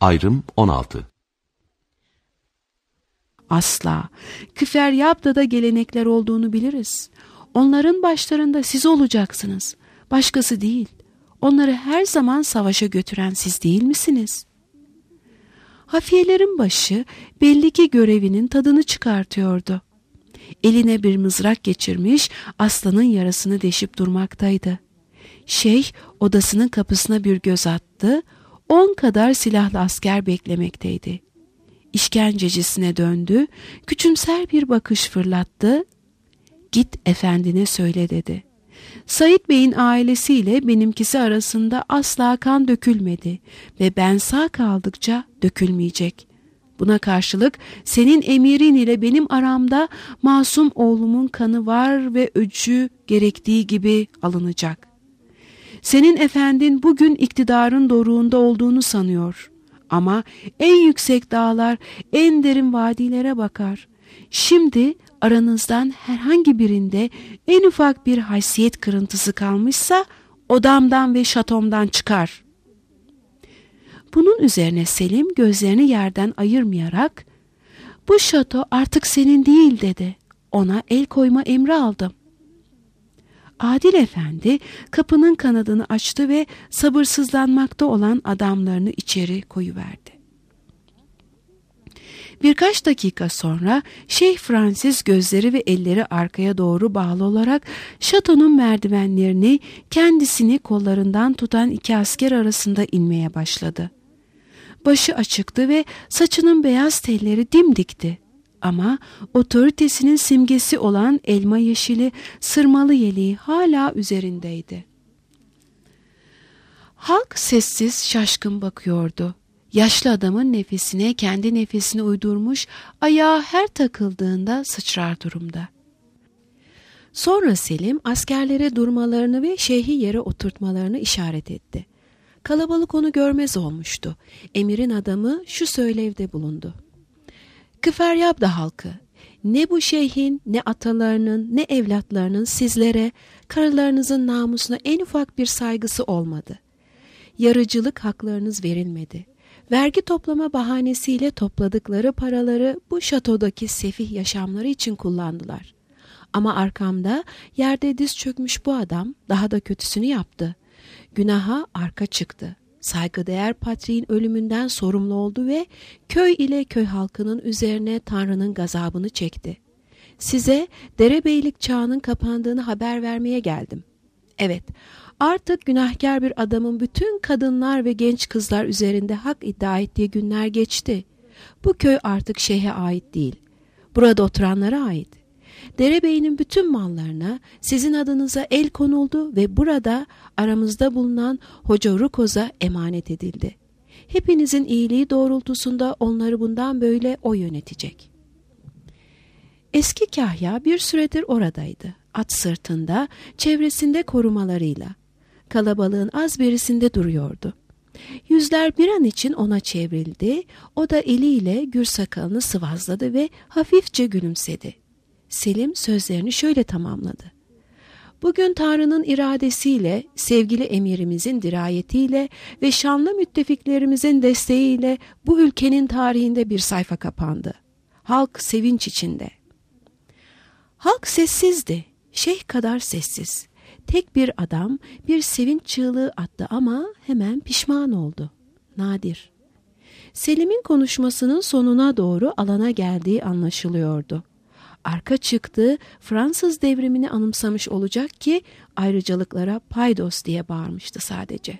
Ayrım 16. Asla. Küferyabda'da gelenekler olduğunu biliriz. Onların başlarında siz olacaksınız. Başkası değil. Onları her zaman savaşa götüren siz değil misiniz? Hafiyelerin başı belli ki görevinin tadını çıkartıyordu. Eline bir mızrak geçirmiş, aslanın yarasını deşip durmaktaydı. Şeyh odasının kapısına bir göz attı, 10 kadar silahlı asker beklemekteydi. İşkencecisine döndü, küçümser bir bakış fırlattı. "Git efendine söyle" dedi. Said Bey'in ailesiyle benimkisi arasında asla kan dökülmedi ve ben sağ kaldıkça dökülmeyecek. Buna karşılık senin emirin ile benim aramda masum oğlumun kanı var ve öcü gerektiği gibi alınacak. Senin efendin bugün iktidarın doruğunda olduğunu sanıyor. Ama en yüksek dağlar, en derin vadilere bakar. Şimdi aranızdan herhangi birinde en ufak bir haysiyet kırıntısı kalmışsa odamdan ve şatomdan çıkar. Bunun üzerine Selim gözlerini yerden ayırmayarak "Bu şato artık senin değil" dedi. "Ona el koyma emri aldım." Adil Efendi kapının kanadını açtı ve sabırsızlanmakta olan adamlarını içeri koyuverdi. Birkaç dakika sonra Şeyh Francis gözleri ve elleri arkaya doğru bağlı olarak şatonun merdivenlerini kendisini kollarından tutan 2 asker arasında inmeye başladı. Başı açıktı ve saçının beyaz telleri dimdikti. Ama otoritesinin simgesi olan elma yeşili sırmalı yeleği hala üzerindeydi. Halk sessiz, şaşkın bakıyordu. Yaşlı adamın nefesine kendi nefesini uydurmuş, ayağı her takıldığında sıçrar durumda. Sonra Selim askerlere durmalarını ve şeyhi yere oturtmalarını işaret etti. Kalabalık onu görmez olmuştu. Emirin adamı şu söylevde bulundu: "Küferyabda halkı, ne bu şeyhin, ne atalarının, ne evlatlarının sizlere, karılarınızın namusuna en ufak bir saygısı olmadı. Yarıcılık haklarınız verilmedi. Vergi toplama bahanesiyle topladıkları paraları bu şatodaki sefih yaşamları için kullandılar. Ama arkamda yerde diz çökmüş bu adam daha da kötüsünü yaptı. Günaha arka çıktı. Saygıdeğer patriğin ölümünden sorumlu oldu ve köy ile köy halkının üzerine Tanrı'nın gazabını çekti. Size derebeylik çağının kapandığını haber vermeye geldim. Evet, artık günahkar bir adamın bütün kadınlar ve genç kızlar üzerinde hak iddia ettiği günler geçti. Bu köy artık şeyhe ait değil, burada oturanlara ait. Derebeyinin bütün mallarına sizin adınıza el konuldu ve burada aramızda bulunan Hoca Rukoz'a emanet edildi. Hepinizin iyiliği doğrultusunda onları bundan böyle o yönetecek." Eski kahya bir süredir oradaydı. At sırtında, çevresinde korumalarıyla. Kalabalığın az berisinde duruyordu. Yüzler bir an için ona çevrildi. O da eliyle gür sakalını sıvazladı ve hafifçe gülümsedi. Selim sözlerini şöyle tamamladı: "Bugün Tanrı'nın iradesiyle, sevgili emirimizin dirayetiyle ve şanlı müttefiklerimizin desteğiyle bu ülkenin tarihinde bir sayfa kapandı. Halk sevinç içinde." Halk sessizdi, şeyh kadar sessiz. Tek bir adam bir sevinç çığlığı attı ama hemen pişman oldu. Nadir. Selim'in konuşmasının sonuna doğru alana geldiği anlaşılıyordu. Arka çıktı, Fransız devrimini anımsamış olacak ki ayrıcalıklara paydos diye bağırmıştı sadece.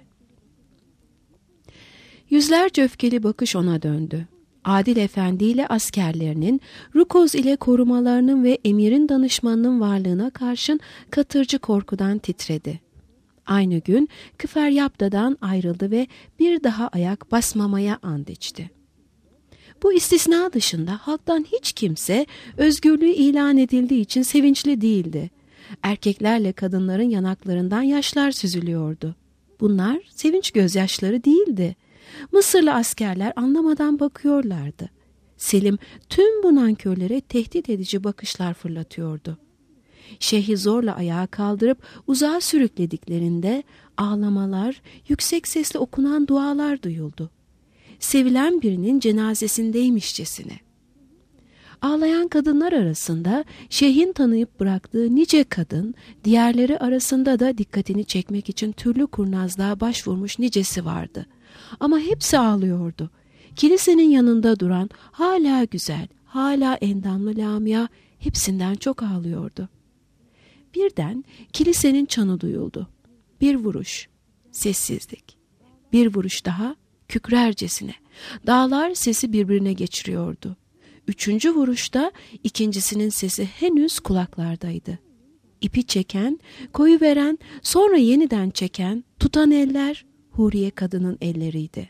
Yüzlerce öfkeli bakış ona döndü. Adil Efendi ile askerlerinin, Rukoz ile korumalarının ve emirin danışmanının varlığına karşın katırcı korkudan titredi. Aynı gün Küferyabda'dan ayrıldı ve bir daha ayak basmamaya and içti. Bu istisna dışında halktan hiç kimse özgürlüğü ilan edildiği için sevinçli değildi. Erkeklerle kadınların yanaklarından yaşlar süzülüyordu. Bunlar sevinç gözyaşları değildi. Mısırlı askerler anlamadan bakıyorlardı. Selim tüm bu nankörlere tehdit edici bakışlar fırlatıyordu. Şeyhi zorla ayağa kaldırıp uzağa sürüklediklerinde ağlamalar, yüksek sesle okunan dualar duyuldu. sevilen birinin cenazesindeymişçesine. Ağlayan kadınlar arasında şeyhin tanıyıp bıraktığı nice kadın, diğerleri arasında da dikkatini çekmek için türlü kurnazlığa başvurmuş nicesi vardı. Ama hepsi ağlıyordu. Kilisenin yanında duran hala güzel, hala endamlı Lamia hepsinden çok ağlıyordu. Birden kilisenin çanı duyuldu. Bir vuruş, sessizlik. Bir vuruş daha, kükrercesine. Dağlar sesi birbirine geçiriyordu. Üçüncü vuruşta ikincisinin sesi henüz kulaklardaydı. İpi çeken, koyuveren, sonra yeniden çeken, tutan eller Huriye kadının elleriydi.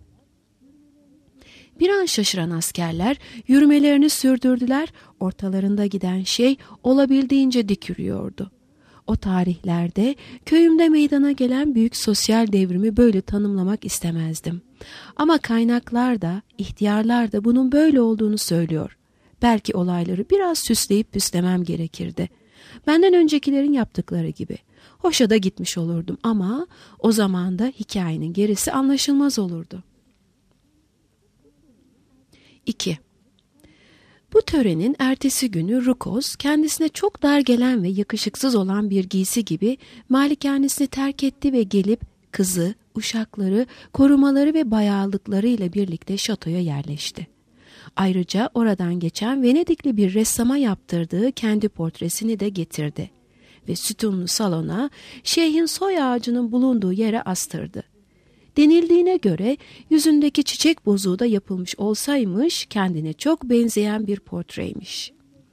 Bir an şaşıran askerler yürümelerini sürdürdüler, ortalarında giden şey olabildiğince dik yürüyordu. O tarihlerde köyümde meydana gelen büyük sosyal devrimi böyle tanımlamak istemezdim. Ama kaynaklar da, ihtiyarlar da bunun böyle olduğunu söylüyor. Belki olayları biraz süsleyip püslemem gerekirdi. Benden öncekilerin yaptıkları gibi. Hoşa da gitmiş olurdum ama o zaman da hikayenin gerisi anlaşılmaz olurdu. 2. Bu törenin ertesi günü Rukoz kendisine çok dar gelen ve yakışıksız olan bir giysi gibi malikanesini terk etti ve gelip kızı, uşakları, korumaları ve bayağılıklarıyla birlikte şatoya yerleşti. Ayrıca oradan geçen Venedikli bir ressama yaptırdığı kendi portresini de getirdi ve sütunlu salona şeyhin soy ağacının bulunduğu yere astırdı. Denildiğine göre yüzündeki çiçek bozuğu da yapılmış olsaymış kendine çok benzeyen bir portreymiş.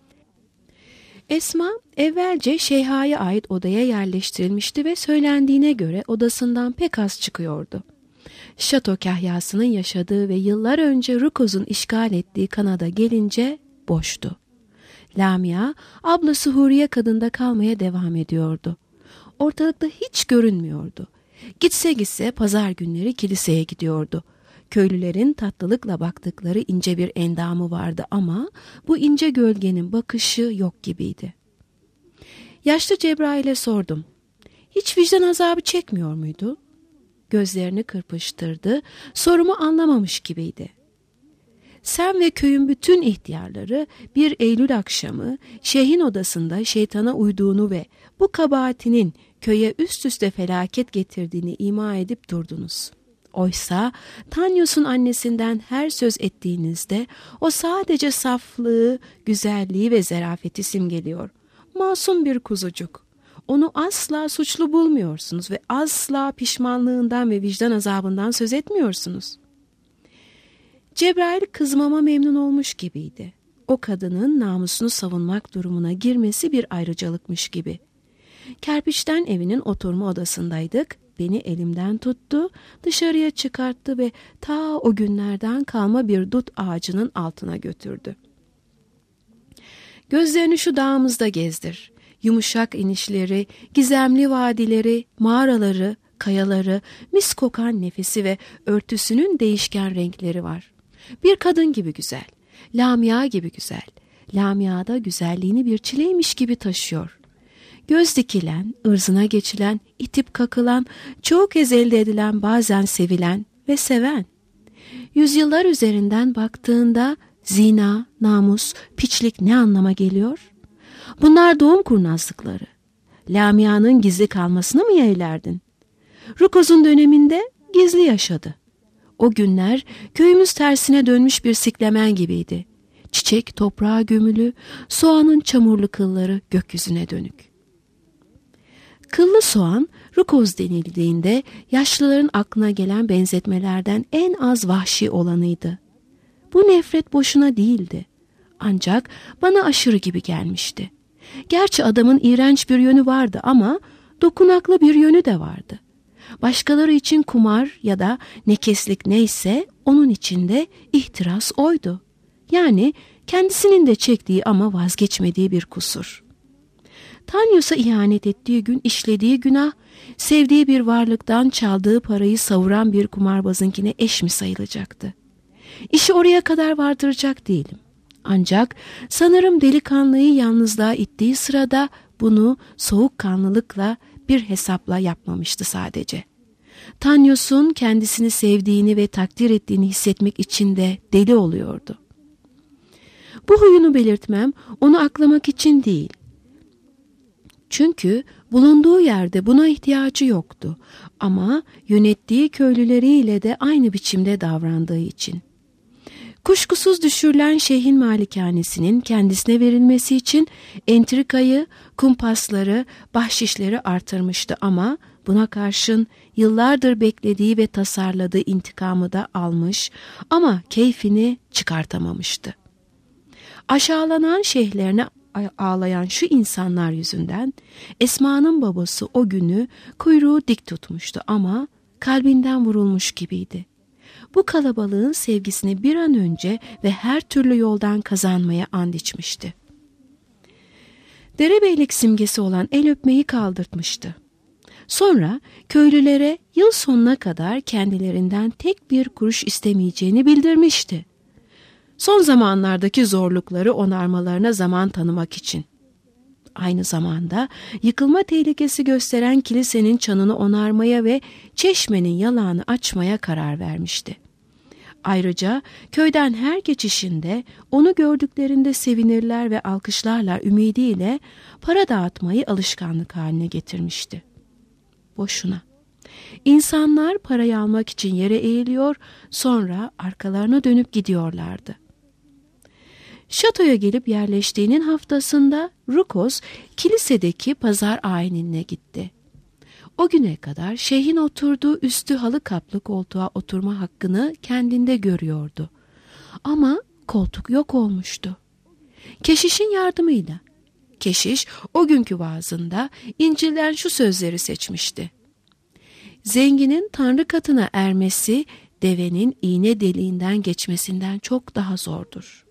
Esma evvelce Şeyha'ya ait odaya yerleştirilmişti ve söylendiğine göre odasından pek az çıkıyordu. Şato kahyasının yaşadığı ve yıllar önce Rukoz'un işgal ettiği Kanada gelince boştu. Lamia ablası Huriye kadında kalmaya devam ediyordu. Ortalıkta hiç görünmüyordu. Gitse pazar günleri kiliseye gidiyordu. Köylülerin tatlılıkla baktıkları ince bir endamı vardı ama bu ince gölgenin bakışı yok gibiydi. Yaşlı Cebrail'e sordum. Hiç vicdan azabı çekmiyor muydu? Gözlerini kırpıştırdı, sorumu anlamamış gibiydi. Sen ve köyün bütün ihtiyarları bir Eylül akşamı şeyhin odasında şeytana uyduğunu ve bu kabahatinin köye üst üste felaket getirdiğini ima edip durdunuz. Oysa Tanyos'un annesinden her söz ettiğinizde o sadece saflığı, güzelliği ve zarafeti simgeliyor. Masum bir kuzucuk. Onu asla suçlu bulmuyorsunuz ve asla pişmanlığından ve vicdan azabından söz etmiyorsunuz. Cebrail kızmama memnun olmuş gibiydi. O kadının namusunu savunmak durumuna girmesi bir ayrıcalıkmış gibi. Kerpiçten evinin oturma odasındaydık. Beni elimden tuttu, dışarıya çıkarttı ve ta o günlerden kalma bir dut ağacının altına götürdü. Gözlerini şu dağımızda gezdir. Yumuşak inişleri, gizemli vadileri, mağaraları, kayaları, mis kokan nefesi ve örtüsünün değişken renkleri var. Bir kadın gibi güzel, Lamia gibi güzel. Lamia da güzelliğini bir çileymiş gibi taşıyor. Göz dikilen, ırzına geçilen, itip kakılan, çoğu kez elde edilen, bazen sevilen ve seven. Yüzyıllar üzerinden baktığında zina, namus, piçlik ne anlama geliyor? Bunlar doğum kurnazlıkları. Lamia'nın gizli kalmasını mı yeğlerdin? Rukoz'un döneminde gizli yaşadı. O günler köyümüz tersine dönmüş bir siklemen gibiydi. Çiçek toprağa gömülü, soğanın çamurlu kılları gökyüzüne dönük. Kıllı soğan, Rukoz denildiğinde yaşlıların aklına gelen benzetmelerden en az vahşi olanıydı. Bu nefret boşuna değildi. Ancak bana aşırı gibi gelmişti. Gerçi adamın iğrenç bir yönü vardı ama dokunaklı bir yönü de vardı. Başkaları için kumar ya da nekeslik neyse onun içinde ihtiras oydu. Yani kendisinin de çektiği ama vazgeçmediği bir kusur. Tanyos'a ihanet ettiği gün işlediği günah, sevdiği bir varlıktan çaldığı parayı savuran bir kumarbazınkine eş mi sayılacaktı? İşi oraya kadar vardıracak değilim. Ancak sanırım delikanlıyı yalnızlığa ittiği sırada bunu soğukkanlılıkla bir hesapla yapmamıştı sadece. Tanyos'un kendisini sevdiğini ve takdir ettiğini hissetmek için de deli oluyordu. Bu huyunu belirtmem onu aklamak için değil. Çünkü bulunduğu yerde buna ihtiyacı yoktu ama yönettiği köylüleriyle de aynı biçimde davrandığı için. Kuşkusuz düşürülen şeyhin malikanesinin kendisine verilmesi için entrikayı, kumpasları, bahşişleri artırmıştı ama buna karşın yıllardır beklediği ve tasarladığı intikamı da almış ama keyfini çıkartamamıştı. Aşağılanan şeyhlerine ağlayan şu insanlar yüzünden Esma'nın babası o günü kuyruğu dik tutmuştu ama kalbinden vurulmuş gibiydi. Bu kalabalığın sevgisini bir an önce ve her türlü yoldan kazanmaya and içmişti. Derebeylik simgesi olan el öpmeyi kaldırtmıştı. Sonra köylülere yıl sonuna kadar kendilerinden tek bir kuruş istemeyeceğini bildirmişti. Son zamanlardaki zorlukları onarmalarına zaman tanımak için. Aynı zamanda yıkılma tehlikesi gösteren kilisenin çanını onarmaya ve çeşmenin yalağını açmaya karar vermişti. Ayrıca köyden her geçişinde onu gördüklerinde sevinirler ve alkışlarlar ümidiyle para dağıtmayı alışkanlık haline getirmişti. Boşuna. İnsanlar parayı almak için yere eğiliyor, sonra arkalarına dönüp gidiyorlardı. Şatoya gelip yerleştiğinin haftasında Rukos kilisedeki pazar ayinine gitti. O güne kadar şeyhin oturduğu üstü halı kaplı koltuğa oturma hakkını kendinde görüyordu. Ama koltuk yok olmuştu. Keşişin yardımıyla. Keşiş o günkü vaazında İncil'den şu sözleri seçmişti. Zenginin Tanrı katına ermesi devenin iğne deliğinden geçmesinden çok daha zordur.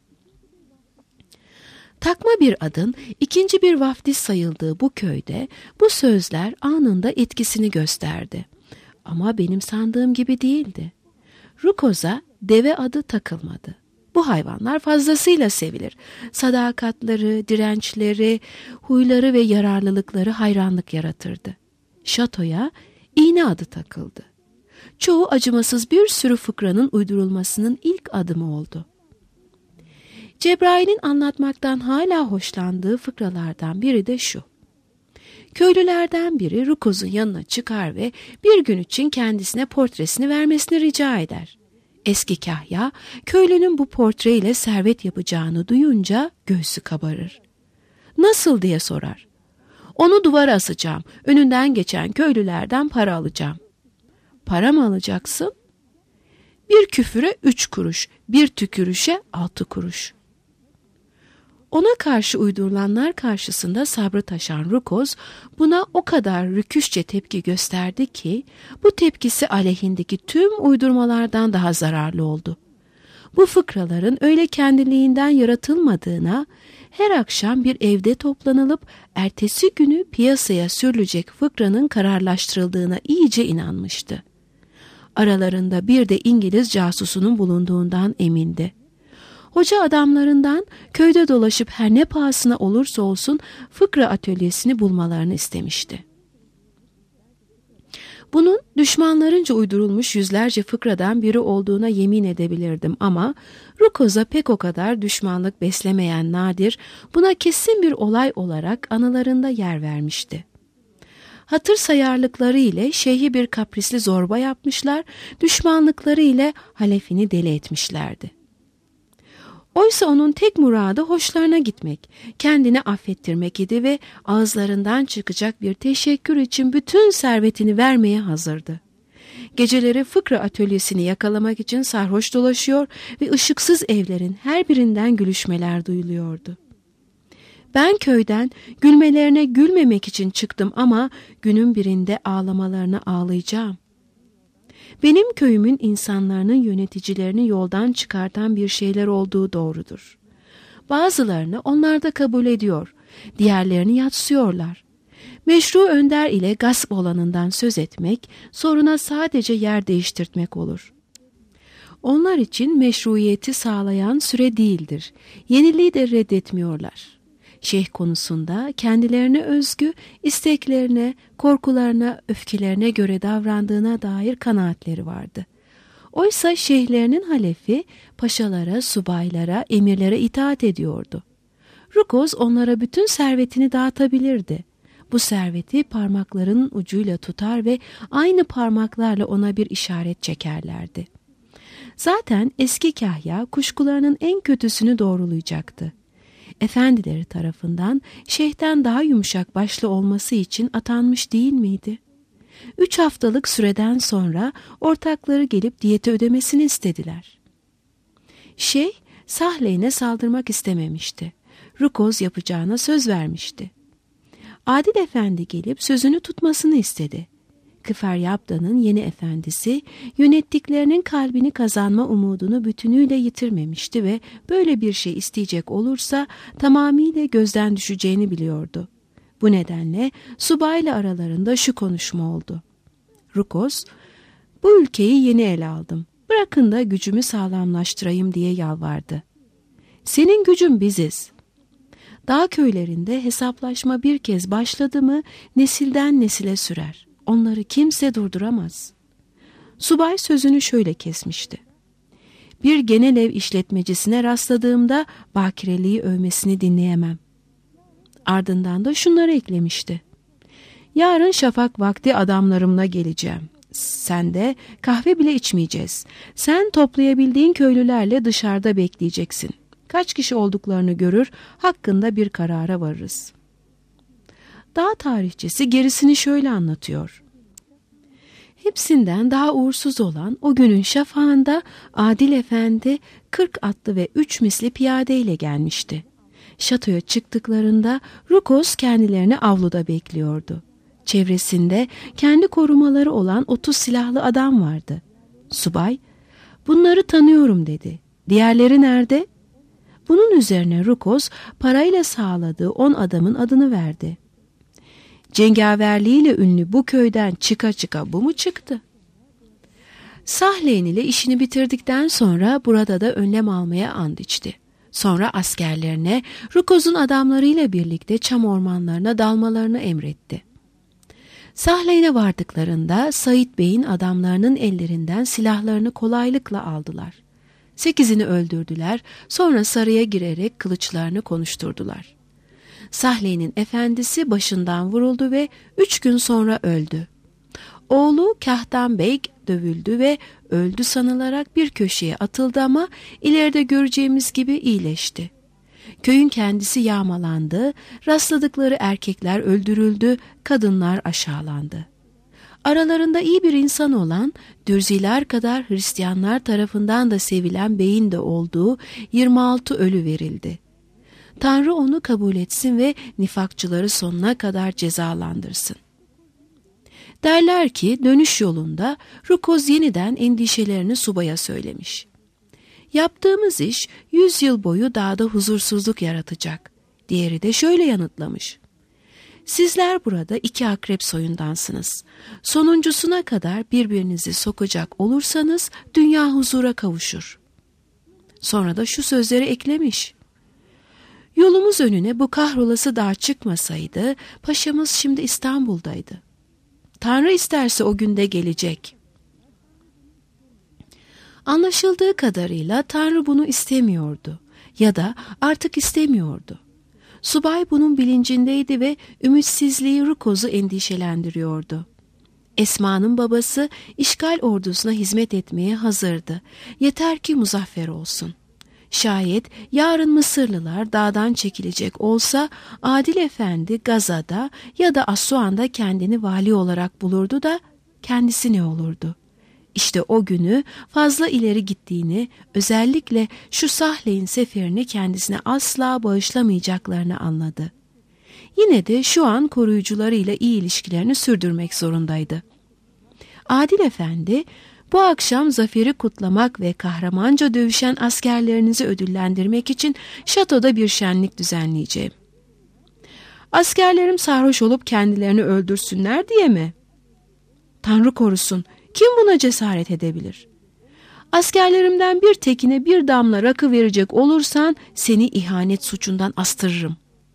Takma bir adın ikinci bir vaftiz sayıldığı bu köyde bu sözler anında etkisini gösterdi. Ama benim sandığım gibi değildi. Rukoz'a deve adı takılmadı. Bu hayvanlar fazlasıyla sevilir. Sadakatleri, dirençleri, huyları ve yararlılıkları hayranlık yaratırdı. Şatoya iğne adı takıldı. Çoğu acımasız bir sürü fıkranın uydurulmasının ilk adımı oldu. Cebrail'in anlatmaktan hala hoşlandığı fıkralardan biri de şu. Köylülerden biri Rukoz'un yanına çıkar ve bir gün için kendisine portresini vermesini rica eder. Eski kahya, köylünün bu portreyle servet yapacağını duyunca göğsü kabarır. Nasıl diye sorar. Onu duvara asacağım, önünden geçen köylülerden para alacağım. Para mı alacaksın? Bir küfüre 3 kuruş, bir tükürüşe 6 kuruş. Ona karşı uydurulanlar karşısında sabrı taşan Rukoz buna o kadar rüküşçe tepki gösterdi ki bu tepkisi aleyhindeki tüm uydurmalardan daha zararlı oldu. Bu fıkraların öyle kendiliğinden yaratılmadığına, her akşam bir evde toplanılıp ertesi günü piyasaya sürülecek fıkranın kararlaştırıldığına iyice inanmıştı. Aralarında bir de İngiliz casusunun bulunduğundan emindi. Hoca adamlarından köyde dolaşıp her ne pahasına olursa olsun fıkra atölyesini bulmalarını istemişti. Bunun düşmanlarınca uydurulmuş yüzlerce fıkradan biri olduğuna yemin edebilirdim ama Rukoz'a pek o kadar düşmanlık beslemeyen Nadir buna kesin bir olay olarak anılarında yer vermişti. Hatır sayarlıkları ile şeyhi bir kaprisli zorba yapmışlar, düşmanlıkları ile halefini deli etmişlerdi. Oysa onun tek muradı hoşlarına gitmek, kendini affettirmek idi ve ağızlarından çıkacak bir teşekkür için bütün servetini vermeye hazırdı. Geceleri fıkra atölyesini yakalamak için sarhoş dolaşıyor ve ışıksız evlerin her birinden gülüşmeler duyuluyordu. Ben köyden gülmelerine gülmemek için çıktım ama günün birinde ağlamalarına ağlayacağım. Benim köyümün insanların yöneticilerini yoldan çıkartan bir şeyler olduğu doğrudur. Bazılarını onlar da kabul ediyor, diğerlerini yadsıyorlar. Meşru önder ile gasp olanından söz etmek, soruna sadece yer değiştirtmek olur. Onlar için meşruiyeti sağlayan süre değildir, yeniliği de reddetmiyorlar. Şeyh konusunda kendilerine özgü isteklerine, korkularına, öfkelerine göre davrandığına dair kanaatleri vardı. Oysa şeyhlerinin halefi paşalara, subaylara, emirlere itaat ediyordu. Rukoz onlara bütün servetini dağıtabilirdi. Bu serveti parmaklarının ucuyla tutar ve aynı parmaklarla ona bir işaret çekerlerdi. Zaten eski kahya kuşkularının en kötüsünü doğrulayacaktı. Efendileri tarafından şeyhten daha yumuşak başlı olması için atanmış değil miydi? 3 haftalık süreden sonra ortakları gelip diyeti ödemesini istediler. Şeyh Sahleyn'e saldırmak istememişti. Rukoz yapacağına söz vermişti. Adil Efendi gelip sözünü tutmasını istedi. Kıferyapda'nın yeni efendisi yönettiklerinin kalbini kazanma umudunu bütünüyle yitirmemişti ve böyle bir şey isteyecek olursa tamamıyla gözden düşeceğini biliyordu. Bu nedenle subayla aralarında şu konuşma oldu. Rukoz, bu ülkeyi yeni ele aldım. Bırakın da gücümü sağlamlaştırayım diye yalvardı. Senin gücün biziz. Dağ köylerinde hesaplaşma bir kez başladı mı nesilden nesile sürer. Onları kimse durduramaz. Subay sözünü şöyle kesmişti. Bir genel ev işletmecisine rastladığımda bakireliği övmesini dinleyemem. Ardından da şunları eklemişti. Yarın şafak vakti adamlarımla geleceğim. Sen de kahve bile içmeyeceğiz. Sen toplayabildiğin köylülerle dışarıda bekleyeceksin. Kaç kişi olduklarını görür, hakkında bir karara varırız. Dağ tarihçesi gerisini şöyle anlatıyor. Hepsinden daha uğursuz olan o günün şafağında Adil Efendi 40 atlı ve 3 misli piyadeyle gelmişti. Şatoya çıktıklarında Rukoz kendilerini avluda bekliyordu. Çevresinde kendi korumaları olan 30 silahlı adam vardı. Subay, bunları tanıyorum dedi. Diğerleri nerede? Bunun üzerine Rukoz parayla sağladığı 10 adamın adını verdi. Cengaverliğiyle ünlü bu köyden çıka çıka bu mu çıktı? Sahleyn ile işini bitirdikten sonra burada da önlem almaya and içti. Sonra askerlerine Rukoz'un adamlarıyla birlikte çam ormanlarına dalmalarını emretti. Sahleyn'e vardıklarında Said Bey'in adamlarının ellerinden silahlarını kolaylıkla aldılar. 8'ini öldürdüler, sonra saraya girerek kılıçlarını konuşturdular. Sahleyn'in efendisi başından vuruldu ve 3 gün sonra öldü. Oğlu Kahtan Bey dövüldü ve öldü sanılarak bir köşeye atıldı ama ileride göreceğimiz gibi iyileşti. Köyün kendisi yağmalandı, rastladıkları erkekler öldürüldü, kadınlar aşağılandı. Aralarında iyi bir insan olan, Dürziler kadar Hristiyanlar tarafından da sevilen beyin de olduğu 26 ölü verildi. Tanrı onu kabul etsin ve nifakçıları sonuna kadar cezalandırsın. Derler ki dönüş yolunda Rukoz yeniden endişelerini subaya söylemiş. Yaptığımız iş 100 yıl boyu dağda huzursuzluk yaratacak. Diğeri de şöyle yanıtlamış. Sizler burada 2 akrep soyundansınız. Sonuncusuna kadar birbirinizi sokacak olursanız dünya huzura kavuşur. Sonra da şu sözleri eklemiş. Yolumuz önüne bu kahrolası dağ çıkmasaydı paşamız şimdi İstanbul'daydı. Tanrı isterse o günde gelecek. Anlaşıldığı kadarıyla Tanrı bunu istemiyordu ya da artık istemiyordu. Subay bunun bilincindeydi ve ümitsizliği Rukoz'u endişelendiriyordu. Esma'nın babası işgal ordusuna hizmet etmeye hazırdı. Yeter ki muzaffer olsun. Şayet yarın Mısırlılar dağdan çekilecek olsa Adil Efendi Gaza'da ya da Assuan'da kendini vali olarak bulurdu da kendisi ne olurdu? İşte o günü fazla ileri gittiğini, özellikle şu Sahleyn seferini kendisine asla bağışlamayacaklarını anladı. Yine de şu an koruyucularıyla iyi ilişkilerini sürdürmek zorundaydı. Adil Efendi, bu akşam zaferi kutlamak ve kahramanca dövüşen askerlerinizi ödüllendirmek için şatoda bir şenlik düzenleyeceğim. Askerlerim sarhoş olup kendilerini öldürsünler diye mi? Tanrı korusun, kim buna cesaret edebilir? Askerlerimden bir tekine bir damla rakı verecek olursan seni ihanet suçundan astırırım.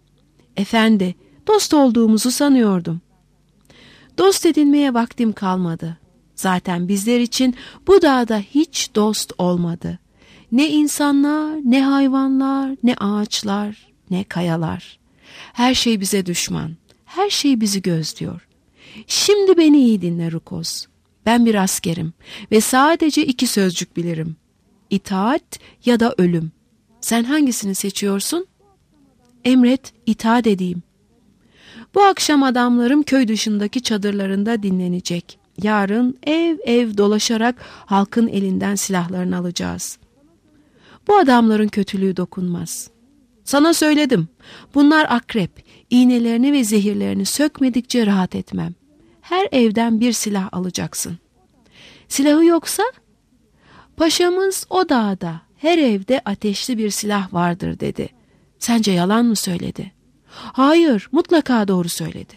Efendi, dost olduğumuzu sanıyordum. Dost edinmeye vaktim kalmadı. Zaten bizler için bu dağda hiç dost olmadı. Ne insanlar, ne hayvanlar, ne ağaçlar, ne kayalar. Her şey bize düşman, her şey bizi gözlüyor. Şimdi beni iyi dinle Rukos. Ben bir askerim ve sadece 2 sözcük bilirim. İtaat ya da ölüm. Sen hangisini seçiyorsun? Emret, itaat edeyim. Bu akşam adamlarım köy dışındaki çadırlarında dinlenecek. Yarın ev ev dolaşarak halkın elinden silahlarını alacağız. Bu adamların kötülüğü dokunmaz. Sana söyledim. Bunlar akrep. İğnelerini ve zehirlerini sökmedikçe rahat etmem. Her evden bir silah alacaksın. Silahı yoksa? Paşamız o dağda her evde ateşli bir silah vardır dedi. Sence yalan mı söyledi? Hayır, mutlaka doğru söyledi.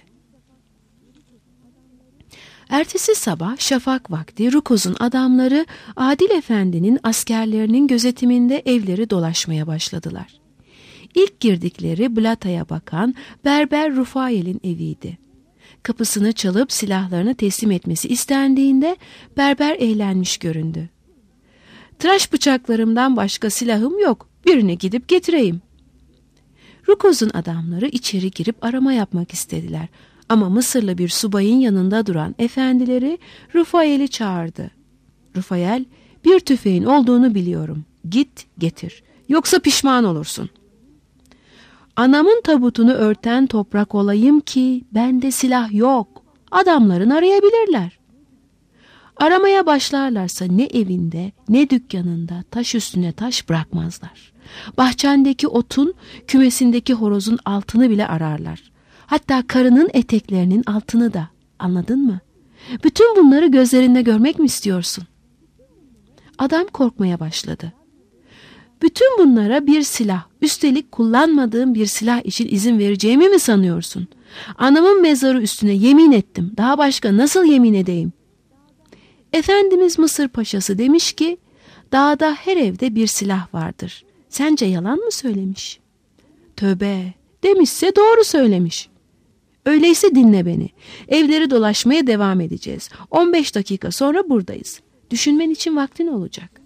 Ertesi sabah şafak vakti Rukos'un adamları Adil Efendi'nin askerlerinin gözetiminde evleri dolaşmaya başladılar. İlk girdikleri Blata'ya bakan Berber Rufail'in eviydi. Kapısını çalıp silahlarını teslim etmesi istendiğinde berber eğlenmiş göründü. Tıraş bıçaklarımdan başka silahım yok, birini gidip getireyim. Rukos'un adamları içeri girip arama yapmak istediler. Ama Mısırlı bir subayın yanında duran efendileri Rufail'i çağırdı. Rufail, bir tüfeğin olduğunu biliyorum. Git getir. Yoksa pişman olursun. Anamın tabutunu örten toprak olayım ki bende silah yok. Adamların arayabilirler. Aramaya başlarlarsa ne evinde ne dükkanında taş üstüne taş bırakmazlar. Bahçendeki otun, kümesindeki horozun altını bile ararlar. Hatta karının eteklerinin altını da. Anladın mı? Bütün bunları gözlerinde görmek mi istiyorsun? Adam korkmaya başladı. Bütün bunlara bir silah, üstelik kullanmadığım bir silah için izin vereceğimi mi sanıyorsun? Anamın mezarı üstüne yemin ettim. Daha başka nasıl yemin edeyim? Efendimiz Mısır Paşası demiş ki, dağda her evde bir silah vardır. Sence yalan mı söylemiş? Tövbe, demişse doğru söylemiş. Öyleyse dinle beni. Evleri dolaşmaya devam edeceğiz. 15 dakika sonra buradayız. Düşünmen için vaktin olacak.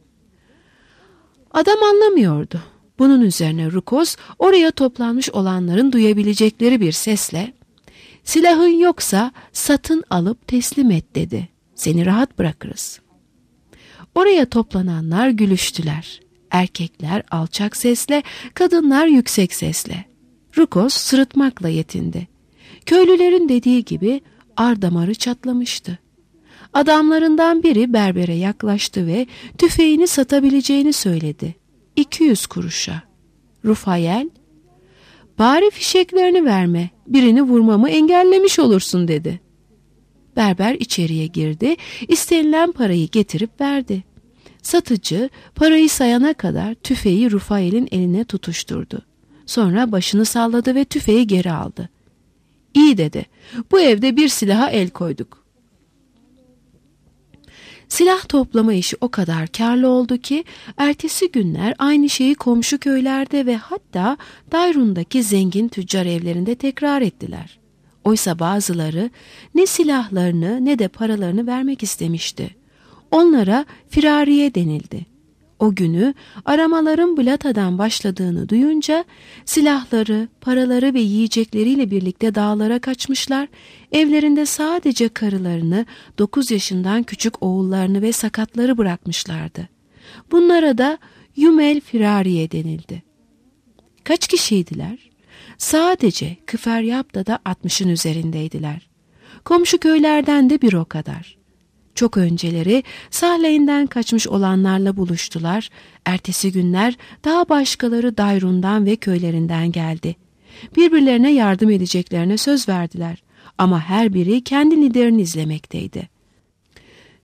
Adam anlamıyordu. Bunun üzerine Rukos oraya toplanmış olanların duyabilecekleri bir sesle "Silahın yoksa satın alıp teslim et" dedi. "Seni rahat bırakırız." Oraya toplananlar gülüştüler. Erkekler alçak sesle, kadınlar yüksek sesle. Rukos sırıtmakla yetindi. Köylülerin dediği gibi ar damarı çatlamıştı. Adamlarından biri berbere yaklaştı ve tüfeğini satabileceğini söyledi. 200 kuruşa. Rufail, "Bari fişeklerini verme, birini vurmamı engellemiş olursun" dedi. Berber içeriye girdi, istenilen parayı getirip verdi. Satıcı parayı sayana kadar tüfeği Rufail'in eline tutuşturdu. Sonra başını salladı ve tüfeği geri aldı. "İyi" dedi, "bu evde bir silaha el koyduk." Silah toplama işi o kadar karlı oldu ki ertesi günler aynı şeyi komşu köylerde ve hatta Dayrun'daki zengin tüccar evlerinde tekrar ettiler. Oysa bazıları ne silahlarını ne de paralarını vermek istemişti. Onlara firariye denildi. O günü aramaların Blata'dan başladığını duyunca silahları, paraları ve yiyecekleriyle birlikte dağlara kaçmışlar, evlerinde sadece karılarını, 9 yaşından küçük oğullarını ve sakatları bırakmışlardı. Bunlara da Yumel firariye denildi. Kaç kişiydiler? Sadece Kıferyap'ta 60'ın üzerindeydiler. Komşu köylerden de bir o kadar. Çok önceleri Sahleyn'den kaçmış olanlarla buluştular. Ertesi günler daha başkaları Dayrun'dan ve köylerinden geldi. Birbirlerine yardım edeceklerine söz verdiler. Ama her biri kendi liderini izlemekteydi.